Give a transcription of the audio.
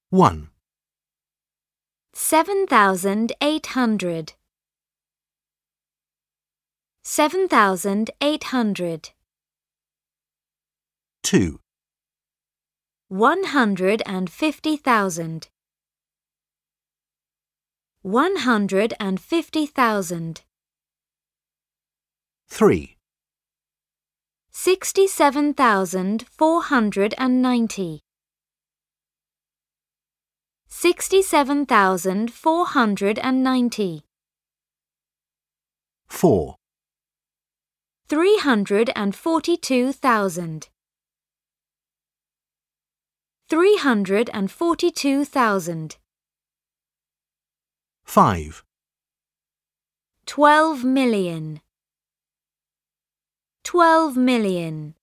1, 7,800. 7,800. 2, 150,000. 150,000. 3, 67,490. 67,490. 4, 342,000. 342,000. 5, 12 million. 12 million.